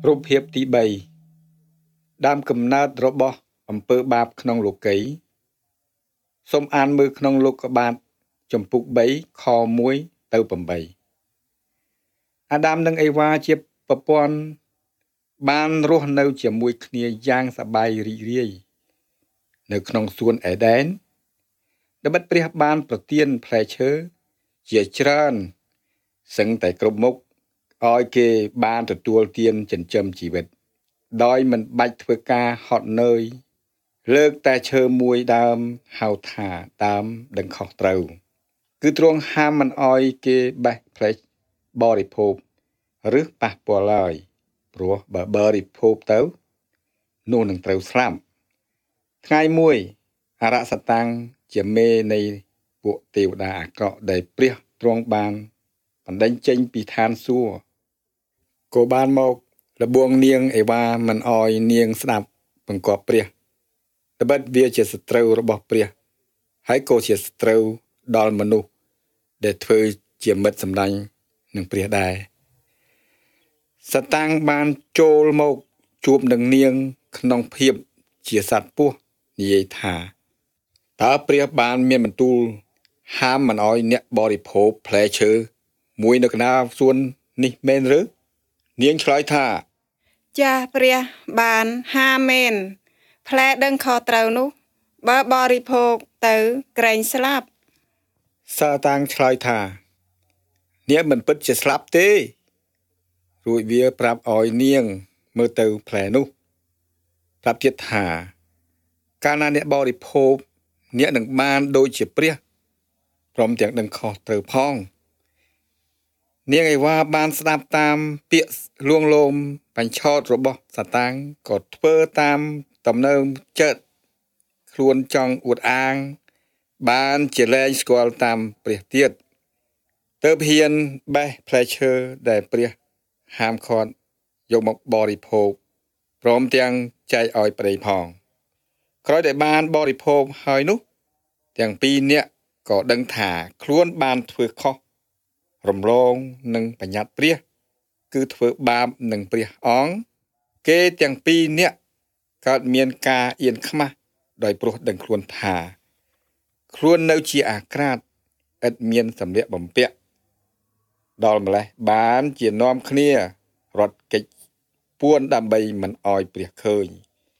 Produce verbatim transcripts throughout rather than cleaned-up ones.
រូបភាពទីបីដើមកំណើតរបស់អំពើបាបក្នុងលោកីសូមអានមើលក្នុងលោកុបាទចំពុកបីខមួយទៅប្រាំបីអាដាមនិងអេវ៉ាជាប្រពន្ធបានរស់នៅជាមួយគ្នាយ៉ាងសប្បាយរីករាយនៅក្នុងសួនអេដែនដែលបាត់ព្រះបានប្រទានផ្លែឈើជាច្រើនសឹងតែគ្រប់មុខឲ្យគេបានទទួលទានចិញ្ចឹមជីវិតដោយមិនបាច់ធ្វើការហត់នឿយលើកតែឈើមួយដើមហៅថាដើមដឹងខុសត្រូវគឺទ្រង់ហាមមិនឲ្យគេបេះផ្លែបរិភោគឬប៉ះពាល់ឡើយព្រោះបើបរិភោគទៅនោះនឹងត្រូវស្លាប់ថ្ងៃមួយអរសតាំងជាមេនៃពួកទេវតាអាក្រក់ដែលព្រះទ្រង់បានបណ្ដេញចេញពីឋានសួគ៌ក៏បានមកលបងនាងអេវ៉ាមិនអោយនាងស្ដាប់បង្គាប់ព្រះត្បិតវាជាសត្រូវរបស់ព្រះហើយក៏ជាសត្រូវដល់មនុស្សដែលធ្វើជាមិត្តសម្លាញ់នឹងព្រះដែរសតាំងបានចូលមកជួបនឹងនាងក្នុងភាពជាសត្វពស់និយាយថាតើព្រះបានមានបន្ទូលហាមមិនអោយអ្នកបរិភោគផ្លែឈើមួយនៅកណ្ដាលសួននេះមែនឬនាងឆ្លើយថាចាព្រះបានហាមមែនផ្លែដឹងខុសត្រូវនោះបើបរិភោគទៅក្រែងស្លាប់សាតាំងឆ្លើយថានាងមិនពិតជាស្លាប់ទេរួចវាប្រាប់ឲ្យនាងមើលទៅផ្លែនោះប្រាប់ទៀតថាកាលណាអ្នកបរិភោគអ្នកនឹងបានដូចជាព្រះព្រមទាំងដឹងខុសត្រូវផងនាងអេវ៉ាបានស្ដាប់តាមពាក្យលួងលោមបញ្ឆោតរបស់សាតាំងក៏ធ្វើតាមតំណើមចិត្តខ្លួនចង់អួតអាងបានជាលែងស្គាល់តាមព្រះទៀតទើបហ៊ានបេះផ្លែឈើដែលព្រះហាមឃាត់យកមកបរិភោគព្រមទាំងចែកឲ្យប្តីផងក្រោយដែលបានបរិភោគហើយនោះទាំងពីរនាក់ក៏ដឹងថាខ្លួនបានធ្វើខុសរំលងនឹងបញ្ញត្តិព្រះគឺធ្វើបាបនឹងព្រះអង្គគេទាំងពីរនាក់កើតមានការអៀនខ្មាស់ដោយព្រោះដឹងខ្លួនថាខ្លួននៅជាអាក្រាតឥតមានសម្លៀកបំពាក់ដល់ម្លេះបានជានាំគ្នារត់គេចពួនដើម្បីមិនអោយព្រះឃើញ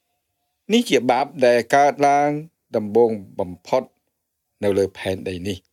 នេះជាបាបដែលកើតឡើងដំបូងបំផុតនៅលើផែនដីនេះ